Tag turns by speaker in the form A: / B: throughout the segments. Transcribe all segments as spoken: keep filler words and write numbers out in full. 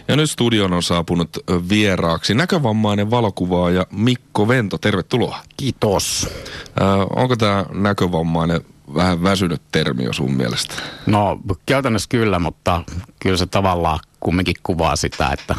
A: Ja nyt studion on saapunut vieraaksi näkövammainen valokuvaaja Mikko Vento. Tervetuloa.
B: Kiitos.
A: Äh, onko tämä näkövammainen vähän väsynyt termi jo sun mielestä?
B: No käytännössä kyllä, mutta kyllä se tavallaan kumminkin kuvaa sitä, että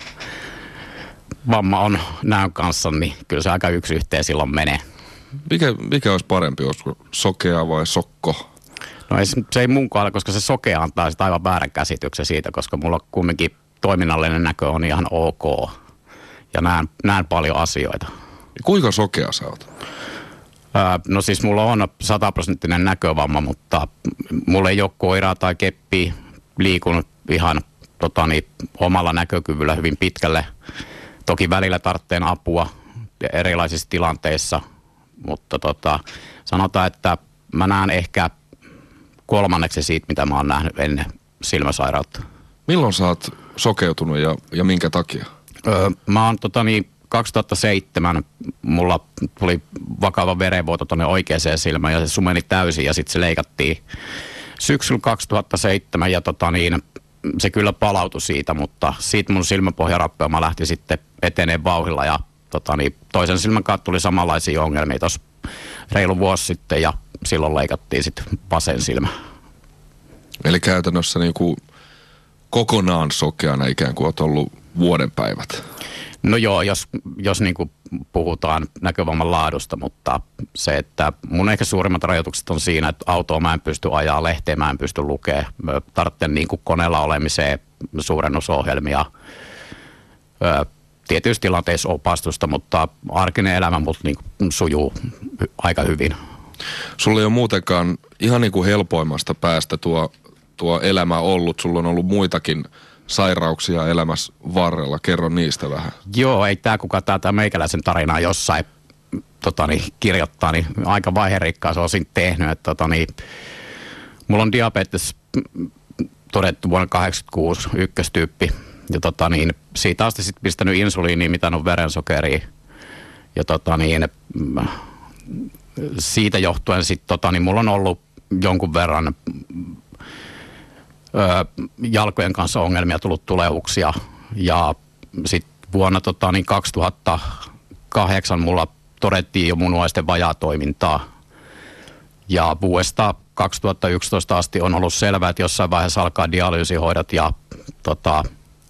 B: vamma on näön kanssa, niin kyllä se aika yksi yhteen silloin menee.
A: Mikä, mikä olisi parempi, olisiko sokea vai sokko?
B: No ei, se ei mun kohdalla, koska se sokea antaa sitä aivan väärän käsityksen siitä, koska mulla kumminkin toiminnallinen näkö on ihan ok ja näen, näen paljon asioita.
A: Kuinka sokea sä oot?
B: Öö, no siis mulla on sataprosenttinen näkövamma, mutta mulla ei ole koiraa tai keppiä, liikun ihan totani, omalla näkökyvyllä hyvin pitkälle. Toki välillä tarvitsee apua erilaisissa tilanteissa, mutta tota, sanotaan, että mä näen ehkä kolmanneksi siitä, mitä mä oon nähnyt ennen silmäsairautta.
A: Milloin sä oot sokeutunut ja, ja minkä takia?
B: Öö, mä oon totani, kaksituhattaseitsemän mulla tuli vakava verenvuoto tuonne oikeaan silmään ja se sumeni täysin ja sitten se leikattiin syksyllä kaksituhattaseitsemän ja tota niin, se kyllä palautui siitä, mutta siitä mun silmäpohjarappeuma lähti sitten eteneen vauhdilla ja tota niin, toisen silmän kanssa tuli samanlaisia ongelmia tuossa reilu vuosi sitten ja silloin leikattiin sitten vasen silmä. Eli
A: käytännössä niin kuin kokonaan sokeana ikään kuin oot ollut vuoden päivät?
B: No joo, jos, jos niin kuin puhutaan näkövamman laadusta, mutta se, että mun ehkä suurimmat rajoitukset on siinä, että autoa mä en pysty ajaa, lehteä mä en pysty lukemaan. Tarvitsen niin kuin koneella olemiseen suurennusohjelmia. Öö, tietyissä tilanteissa opastusta, mutta arkinen elämä mut niin kuin sujuu aika hyvin.
A: Sulla ei ole muutenkaan ihan niin kuin helpoimmasta päästä tuo, tuo elämä ollut. Sulla on ollut muitakin sairauksia elämässä varrella. Kerro niistä vähän.
B: Joo, ei tämä kuka tämä meikäläisen tarinaa jossain totani, kirjoittaa, niin aika vaiherikkaa se on siinä tehnyt. Että, totani, mulla on diabetes todettu vuonna kahdeksankymmentäkuusi ykköstyyppi. Ja tota niin, siitä asti sitten pistänyt insuliiniin, mitä on verensokeria. Ja tota niin, siitä johtuen sitten tota niin, mulla on ollut jonkun verran Öö, jalkojen kanssa ongelmia, tullut tuleuksia ja sitten vuonna tota, niin kaksituhattakahdeksan mulla todettiin jo munuaisten vajaatoimintaa ja vuodesta kaksituhattayksitoista asti on ollut selvää, että jossain vaiheessa alkaa dialyysihoidot ja tota,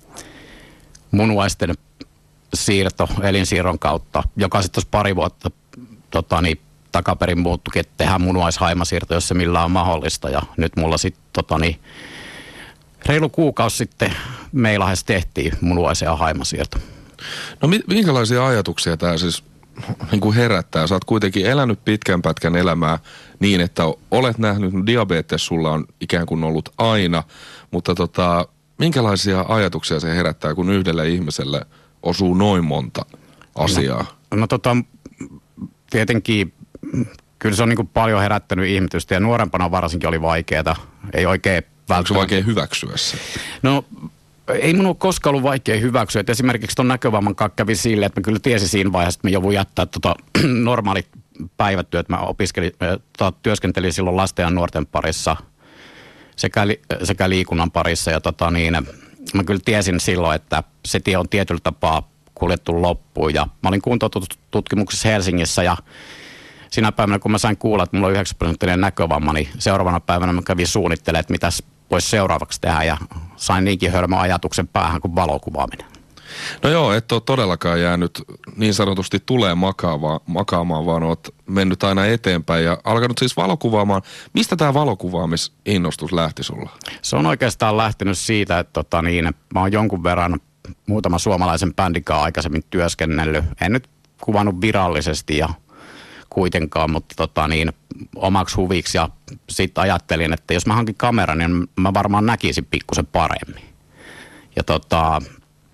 B: munuaisten siirto elinsiirron kautta, joka sitten pari vuotta tota, niin, takaperin muuttukin, että tehdään munuaishaimasiirto, jos se millään on mahdollista ja nyt mulla sitten tota, niin, reilu kuukausi sitten Meilahdessa tehtiin munuaisen ja haimasiirto.
A: No minkälaisia ajatuksia tämä siis niin kuin herättää? Sä oot kuitenkin elänyt pitkän pätkän elämää niin, että olet nähnyt, diabetes sulla on ikään kuin ollut aina, mutta tota, minkälaisia ajatuksia se herättää, kun yhdelle ihmiselle osuu noin monta asiaa?
B: No, no tota, tietenkin kyllä se on niin kuin paljon herättänyt ihmetystä ja nuorempana varsinkin oli vaikeaa. Ei oikein
A: Onko se vaikea hyväksyä se?
B: No ei mun ole koskaan ollut vaikea hyväksyä. Et esimerkiksi ton näkövamman kanssa kävi sille, että mä kyllä tiesin siinä vaiheessa, että mä joudun jättää tota, normaalit päivätyöt. Mä opiskelin, tota, työskentelin silloin lasten ja nuorten parissa sekä, li, sekä liikunnan parissa. Ja tota, niin, mä kyllä tiesin silloin, että se tie on tietyllä tapaa kuljettu loppuun. Ja mä olin kuntotutkimuksessa Helsingissä ja sinä päivänä, kun mä sain kuulla, että mulla on yhdeksän prosenttinen näkövamma, niin seuraavana päivänä mä kävin suunnittelemaan, että mitäs voisi seuraavaksi tehdä ja sain niinkin hölmön ajatuksen päähän kuin valokuvaaminen.
A: No joo, et ole todellakaan jäänyt niin sanotusti tulee makaamaan, makaamaan, vaan oot mennyt aina eteenpäin ja alkanut siis valokuvaamaan. Mistä tämä valokuvaamis-innostus lähti sulla? Se
B: on oikeastaan lähtenyt siitä, että tota niin, mä oon jonkun verran muutama suomalaisen bändikaan aikaisemmin työskennellyt. En nyt kuvannut virallisesti ja kuitenkaan, mutta tota niin, omaksi huviksi ja sitten ajattelin, että jos mä hankin kameran, niin mä varmaan näkisin pikkusen paremmin. Ja tota,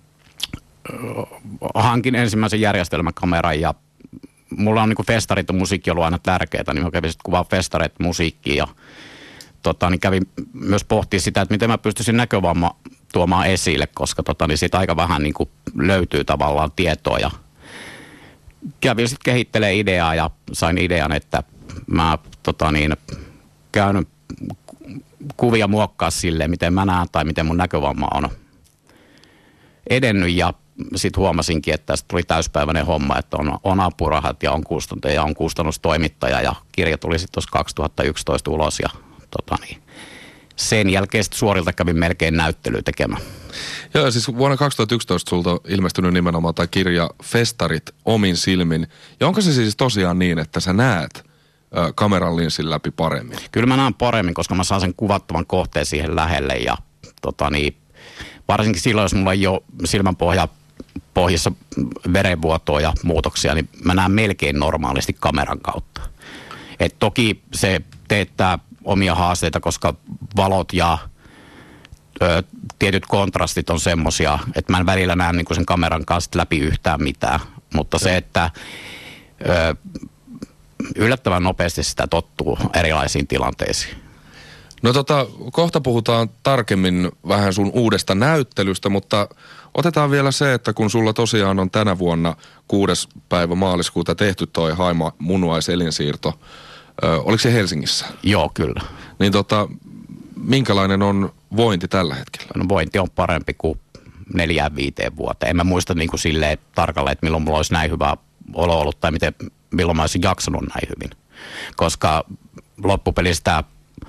B: hankin ensimmäisen järjestelmäkameran ja mulla on niinku festarit ja musiikki ollut aina tärkeää, niin mä kävin sitten kuvaa festareita musiikkia ja tota, niin kävin myös pohtia sitä, että miten mä pystyisin näkövamma tuomaan esille, koska tota, niin siitä aika vähän niinku löytyy tavallaan tietoa ja kävin sitten kehittelemään ideaa ja sain idean, että mä tota niin, käyn kuvia muokkaa silleen, miten mä näen tai miten mun näkövamma on. edennyt ja sitten huomasinkin, että tästä tuli täyspäiväinen homma, että on, on apurahat ja on kustantaja ja on kustannustoimittaja ja kirja tuli sitten tuossa kaksituhattayksitoista ulos ja tota niin, sen jälkeen sitten suorilta kävin melkein näyttelyä tekemään.
A: Joo, siis vuonna kaksituhattayksitoista sulta on ilmestynyt nimenomaan tämä kirja Festarit omin silmin. Ja onko se siis tosiaan niin, että sä näet ö, kameran linssin läpi paremmin?
B: Kyllä mä näen paremmin, koska mä saan sen kuvattavan kohteen siihen lähelle ja tota niin, varsinkin silloin, jos mulla ei ole silmänpohja pohjassa verenvuotoa ja muutoksia, niin mä näen melkein normaalisti kameran kautta. Et toki se teettää omia haasteita, koska valot ja ö, tietyt kontrastit on semmosia, että mä en välillä näe niinku sen kameran kanssa läpi yhtään mitään. Mutta se, että ö, yllättävän nopeasti sitä tottuu erilaisiin tilanteisiin.
A: No tota, kohta puhutaan tarkemmin vähän sun uudesta näyttelystä, mutta otetaan vielä se, että kun sulla tosiaan on tänä vuonna kuudes päivä maaliskuuta tehty toi Haima munuaiselinsiirto, ö, oliko se Helsingissä?
B: Joo, kyllä.
A: Niin tota, minkälainen on vointi tällä hetkellä?
B: No vointi on parempi kuin neljään viiteen vuoteen. En mä muista niin kuin silleen tarkalleen, että milloin mulla olisi näin hyvä olo ollut tai miten, milloin mä olisin jaksanut näin hyvin. Koska loppupelistä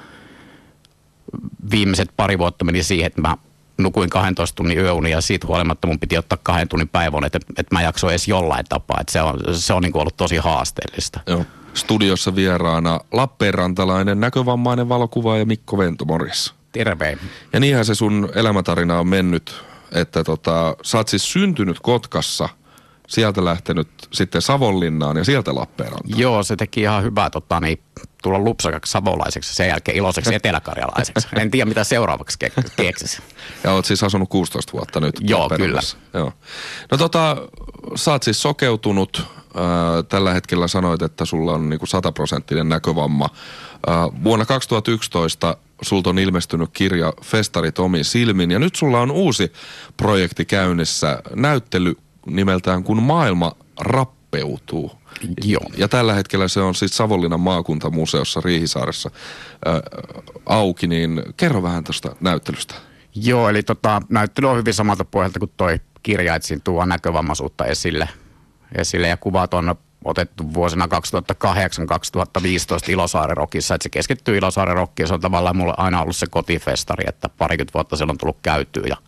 B: viimeiset pari vuotta meni siihen, että mä nukuin kahdentoista tunnin yöunia ja siitä huolimatta mun piti ottaa kahden tunnin päivän, että, että mä jaksoin edes jollain tapaa. Että se on, se on niin kuin ollut tosi haasteellista.
A: Joo. Studiossa vieraana Lappeenrantalainen näkövammainen valokuvaaja Mikko Ventomoris.
B: Terve.
A: Ja niinhän se sun elämätarina on mennyt, että tota, sä oot siis syntynyt Kotkassa, sieltä lähtenyt sitten Savonlinnaan ja sieltä Lappeenrantaan.
B: Joo, se teki ihan hyvää tota, niin, tulla lupsakaksi savolaiseksi ja sen jälkeen iloiseksi eteläkarjalaiseksi. En tiedä, mitä seuraavaksi ke- keksisi.
A: Ja oot siis asunut kuusitoista vuotta nyt.
B: Joo, kyllä.
A: Joo. No tota, sä oot siis sokeutunut. Äh, tällä hetkellä sanoit, että sulla on niinku sataprosenttinen näkövamma. Äh, vuonna kaksituhattayksitoista sulta on ilmestynyt kirja Festarit omin silmin. Ja nyt sulla on uusi projekti käynnissä, näyttely nimeltään Kun maailma rappeutuu.
B: Joo.
A: Ja tällä hetkellä se on siis Savonlinnan maakuntamuseossa Riihisaaressa ää, auki, niin kerro vähän tuosta näyttelystä.
B: Joo, eli tota, näyttely on hyvin samalta pohjalta kuin toi kirja, että siinä tuo näkövammaisuutta esille, esille ja kuvat on otettu vuosina kaksituhattakahdeksan kaksituhattaviisitoista Ilosaaren Rockissa, että se keskittyy Ilosaaren Rockiin, se on tavallaan mulle aina ollut se kotifestari, että parikymmentä vuotta siellä on tullut käytyä ja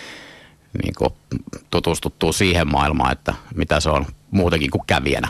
B: niin kuin tutustuttuu siihen maailmaan, että mitä se on muutenkin kuin kävijänä.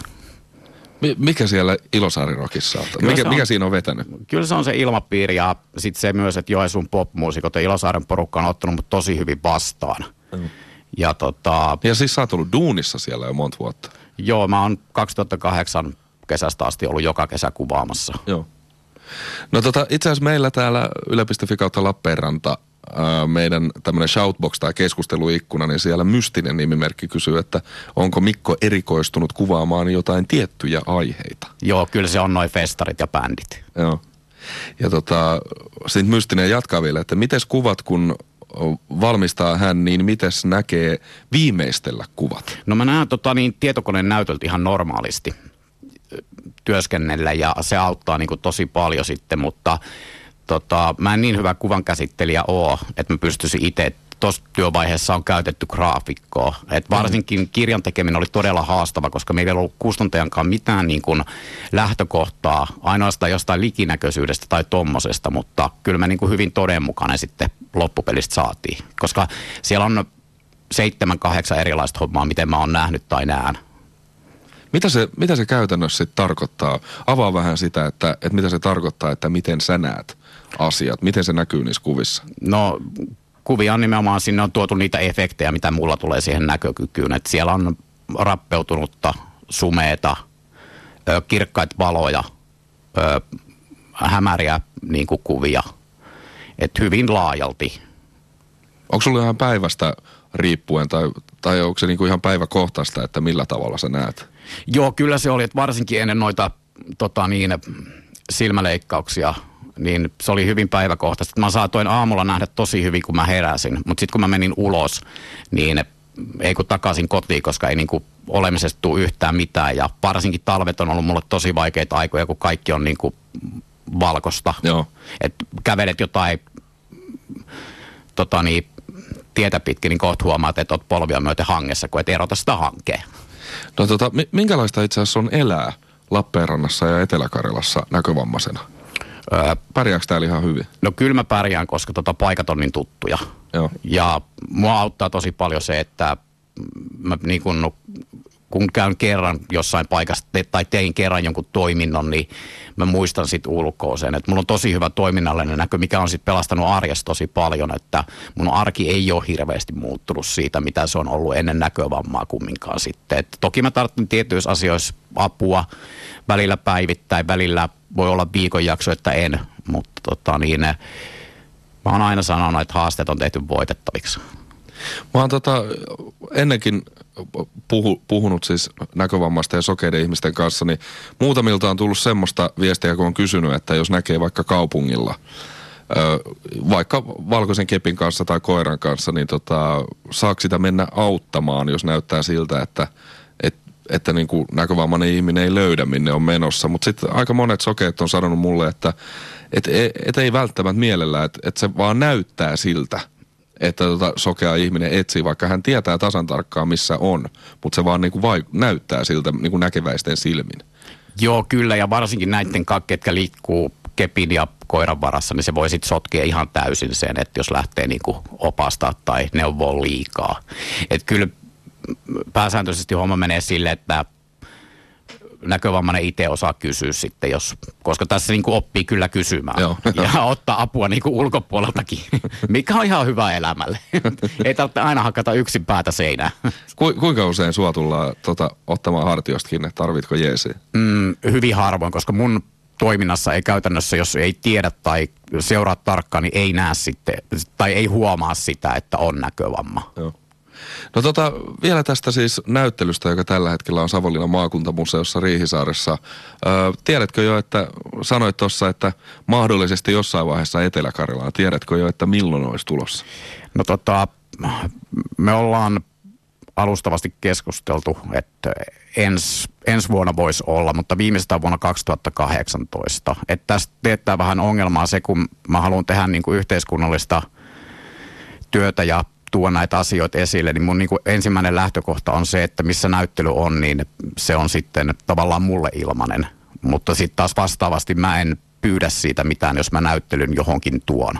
A: Mikä siellä Ilosaaren Rockissa on? Mikä, on? Mikä siinä on vetänyt?
B: Kyllä se on se ilmapiiri ja sitten se myös, että Joensuun popmuusikot ja Ilosaaren porukka on ottanut mut tosi hyvin vastaan. Mm. Ja, tota,
A: ja siis sä oot ollut duunissa siellä jo monta vuotta.
B: Joo, mä oon kaksituhattakahdeksan kesästä asti ollut joka kesä kuvaamassa.
A: Joo. No tota, itse asiassa meillä täällä yle piste fi kautta Lappeenranta meidän tämmöinen shoutbox tai keskusteluikkuna, niin siellä mystinen nimimerkki kysyy, että onko Mikko erikoistunut kuvaamaan jotain tiettyjä aiheita?
B: Joo, kyllä se on noin festarit ja bändit.
A: Joo. Ja tota, sitten mystinen jatkaa vielä, että mites kuvat, kun valmistaa hän, niin mites näkee viimeistellä kuvat?
B: No mä näen tota, niin, tietokoneen näytöltä ihan normaalisti työskennellä ja se auttaa niin kuin tosi paljon sitten, mutta Tota, mä en niin hyvä kuvan käsittelijä oo, että mä pystyisin itse, tuossa työvaiheessa on käytetty graafikkoa. Et varsinkin kirjan tekeminen oli todella haastava, koska meillä ei ollut kustantajankaan mitään niin kuin lähtökohtaa, ainoastaan jostain likinäköisyydestä tai tommosesta, mutta kyllä me niin kuin hyvin todenmukainen sitten loppupelistä saatiin. Koska siellä on seitsemän, kahdeksan erilaista hommaa, miten mä oon nähnyt tai näen.
A: Mitä se, mitä se käytännössä sitten tarkoittaa? Avaa vähän sitä, että, että mitä se tarkoittaa, että miten sä näet asiat, miten se näkyy niissä kuvissa? No
B: kuvia on nimenomaan, sinne on tuotu niitä efektejä, mitä mulla tulee siihen näkökykyyn. Että siellä on rappeutunutta, sumeeta, ö, kirkkaita valoja, ö, hämäriä niin kuin kuvia. Että hyvin laajalti.
A: Onko sulla ihan päivästä riippuen tai, tai onko se niinku ihan päiväkohtaista, että millä tavalla sä näet?
B: Joo, kyllä se oli, että varsinkin ennen noita tota niin, silmäleikkauksia, niin se oli hyvin päiväkohtaista. Mä saatoin aamulla nähdä tosi hyvin, kun mä heräsin, mutta sitten kun mä menin ulos, niin ei kun takaisin kotiin, koska ei niinku olemisesta tule yhtään mitään. Ja varsinkin talvet on ollut mulle tosi vaikeita aikoja, kun kaikki on niinku valkosta.
A: Joo.
B: Et kävelet jotain tota niin, tietä pitkin, niin kohta huomaat, että oot polvia myöten hangessa, kun et erota sitä hankea.
A: No tota, minkälaista itse asiassa on elää Lappeenrannassa ja Etelä-Karjalassa näkövammaisena? Öö, Pärjääkö täällä ihan hyvin?
B: No kyllä mä pärjään, koska tota paikat on niin tuttuja.
A: Joo.
B: Ja mua auttaa tosi paljon se, että mä niin kun, kun käyn kerran jossain paikassa te, tai tein kerran jonkun toiminnon, niin mä muistan sit ulkoa sen. Että mulla on tosi hyvä toiminnallinen näkö, mikä on sit pelastanut arjessa tosi paljon, että mun arki ei ole hirveästi muuttunut siitä, mitä se on ollut ennen näkövammaa kumminkaan sitten. Et toki mä tarvitsen tietyissä asioissa apua välillä päivittäin, välillä voi olla viikonjakso, että en, mutta tota niin, mä oon aina sanonut, että haasteet on tehty voitettaviksi.
A: Mä oon tota, ennenkin puhu, puhunut siis näkövammaisten ja sokeiden ihmisten kanssa, niin muutamilta on tullut semmoista viestiä, kun on kysynyt, että jos näkee vaikka kaupungilla, vaikka valkoisen kepin kanssa tai koiran kanssa, niin tota, saako sitä mennä auttamaan, jos näyttää siltä, että et, että niin kuin näkövammainen ihminen ei löydä, minne on menossa. Mutta sitten aika monet sokeet on sanonut mulle, että et, et ei välttämättä mielellä, että et se vaan näyttää siltä, että tota sokea ihminen etsii, vaikka hän tietää tasan tarkkaan, missä on, mutta se vaan niin kuin vaik- näyttää siltä niin kuin näkeväisten silmin.
B: Joo, kyllä, ja varsinkin näiden kakki, jotka liikkuu kepin ja koiran varassa, niin se voi sitten sotkea ihan täysin sen, että jos lähtee niin kuin opastaa tai neuvoa liikaa. Että kyllä pääsääntöisesti homma menee sille, että näkövammainen itse osaa kysyä sitten, jos, koska tässä niin kuin oppii kyllä kysymään.
A: Joo.
B: Ja ottaa apua niin kuin ulkopuoleltakin, mikä on ihan hyvä elämälle. Ei tarvitse aina hakata yksin päätä seinään.
A: Ku, kuinka usein sua tullaan tota, ottamaan hartiosta kiinni, tarvitko jeesiä?
B: Mm, hyvin harvoin, koska mun toiminnassa ei käytännössä, jos ei tiedä tai seuraa tarkkaan, niin ei näe sitten, tai ei huomaa sitä, että on näkövamma.
A: Joo. No tota, vielä tästä siis näyttelystä, joka tällä hetkellä on Savonlinnan maakuntamuseossa Riihisaaressa. Öö, tiedätkö jo, että sanoit tuossa, että mahdollisesti jossain vaiheessa Etelä-Karjalaan. Tiedätkö jo, että milloin olisi tulossa?
B: No tota, me ollaan alustavasti keskusteltu, että ens, ensi vuonna voisi olla, mutta viimeistään vuonna kaksituhattakahdeksantoista. Että tästä teettää vähän ongelmaa se, kun mä haluan tehdä niin kuin yhteiskunnallista työtä ja tuo näitä asioita esille, niin mun niin kuin ensimmäinen lähtökohta on se, että missä näyttely on, niin se on sitten tavallaan mulle ilmanen. Mutta sitten taas vastaavasti mä en pyydä siitä mitään, jos mä näyttelyn johonkin tuon.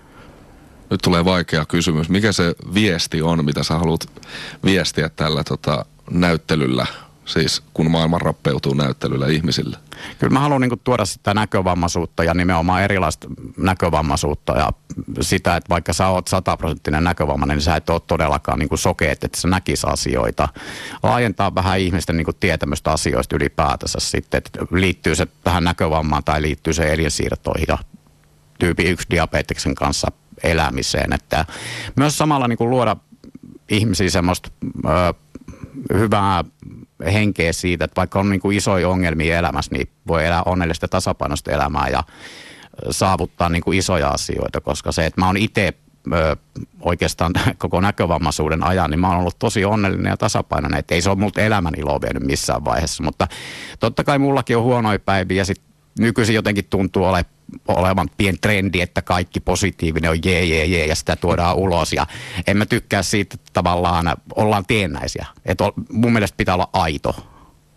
A: Nyt tulee vaikea kysymys. Mikä se viesti on, mitä sä haluat viestiä tällä tota, näyttelyllä, siis kun maailma rappeutuu näyttelyllä ihmisille?
B: Kyllä mä haluan niin kuin tuoda sitä näkövammaisuutta ja nimenomaan erilaista näkövammaisuutta ja sitä, että vaikka sä oot sataprosenttinen näkövammainen, niin sä et ole todellakaan niin kuin sokeet, että sä näkis asioita. Laajentaa vähän ihmisten niin kuin tietämystä asioista ylipäätänsä sitten, että liittyy se tähän näkövammaan tai liittyy se elinsiirtoihin ja tyyppi yksi diabeteksen kanssa elämiseen. Että myös samalla niin kuin luoda ihmisiä semmoista ö, hyvää henkeä siitä, että vaikka on niin kuin isoja ongelmia elämässä, niin voi elää onnellista tasapainoista elämää ja saavuttaa niin kuin isoja asioita, koska se, että mä oon itse ö, oikeastaan koko näkövammaisuuden ajan, niin mä oon ollut tosi onnellinen ja tasapainoinen, että ei se ole multa elämän iloa vienyt missään vaiheessa, mutta totta kai mullakin on huonoja päiviä ja sitten nykyisin jotenkin tuntuu ole, olevan pieni trendi, että kaikki positiivinen on jee, jee, jee ja sitä tuodaan ulos ja en mä tykkää siitä, että tavallaan ollaan teennäisiä, että mun mielestä pitää olla aito.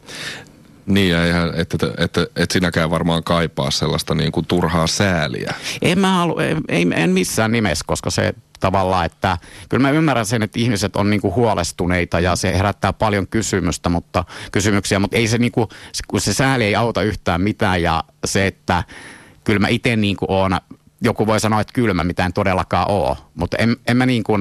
A: Niin, ja eihän, että, että, että, että sinäkään varmaan kaipaa sellaista niin kuin turhaa sääliä.
B: En mä halu, ei, en missään nimessä, koska se tavallaan, että kyllä mä ymmärrän sen, että ihmiset on niin kuin huolestuneita ja se herättää paljon kysymystä, mutta, kysymyksiä, mutta ei se, niin kuin, kun se sääli ei auta yhtään mitään ja se, että kyllä mä itse niin kuin oon, joku voi sanoa, että kylmä, mitä en todellakaan ole, mutta en, en mä niin kuin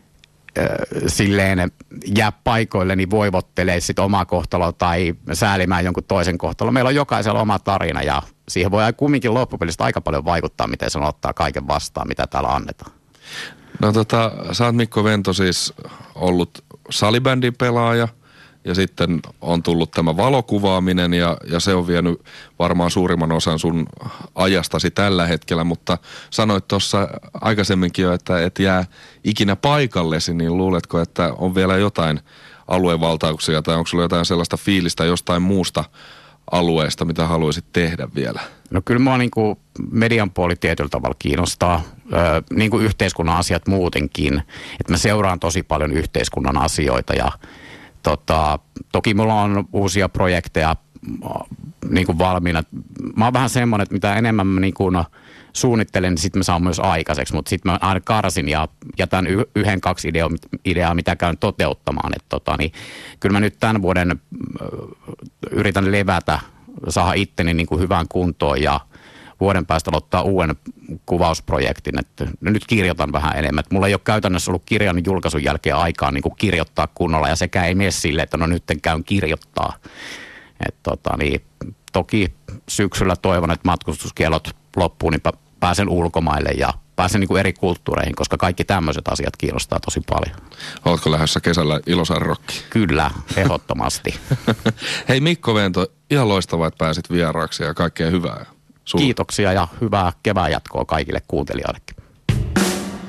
B: silleen jää paikoilleni voivottelee sit omaa kohtaloa tai säälimään jonkun toisen kohtaloa. Meillä on jokaisella oma tarina ja siihen voi kumminkin loppupelistä aika paljon vaikuttaa, miten se ottaa kaiken vastaan, mitä täällä annetaan.
A: No tota, sä oot Mikko Vento siis ollut salibändin pelaaja ja sitten on tullut tämä valokuvaaminen ja, ja se on vienyt varmaan suurimman osan sun ajastasi tällä hetkellä, mutta sanoit tuossa aikaisemminkin jo, että et jää ikinä paikallesi, niin luuletko, että on vielä jotain aluevaltauksia tai onko sulla jotain sellaista fiilistä jostain muusta alueesta, mitä haluaisit tehdä vielä?
B: No kyllä mua niin kuin median puoli tietyllä tavalla kiinnostaa, öö, niin kuin yhteiskunnan asiat muutenkin. Että mä seuraan tosi paljon yhteiskunnan asioita ja tota, toki mulla on uusia projekteja niin kuin valmiina. Mä oon vähän semmoinen, että mitä enemmän mä niin kuin suunnittelen, niin sitten mä saan myös aikaiseksi, mutta sitten mä aina karsin ja jätän y- yhden, kaksi ideaa, ideaa mitä käyn toteuttamaan. Et tota, niin, kyllä mä nyt tämän vuoden ö, yritän levätä, saada itteni niin kuin hyvään kuntoon ja vuoden päästä aloittaa uuden kuvausprojektin. Et nyt kirjoitan vähän enemmän. Et mulla ei ole käytännössä ollut kirjan julkaisun jälkeen aikaa niin kuin kirjoittaa kunnolla ja sekään ei mene silleen, että no nyt käyn kirjoittaa. Et tota, niin, toki syksyllä toivon, että matkustuskielot loppuu, niin pääsen ulkomaille ja pääsen niin kuin eri kulttuureihin, koska kaikki tämmöiset asiat kiinnostaa tosi paljon.
A: Oletko lähdössä kesällä Ilosaaren Rockiin?
B: Kyllä, ehdottomasti.
A: Hei Mikko Vento, ihan loistavaa, että pääsit vieraaksi ja kaikkea hyvää. Sulle.
B: Kiitoksia ja hyvää kevään jatkoa kaikille kuuntelijoillekin.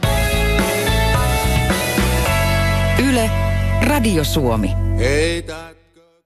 C: Yle, Radio Suomi.
D: Hei,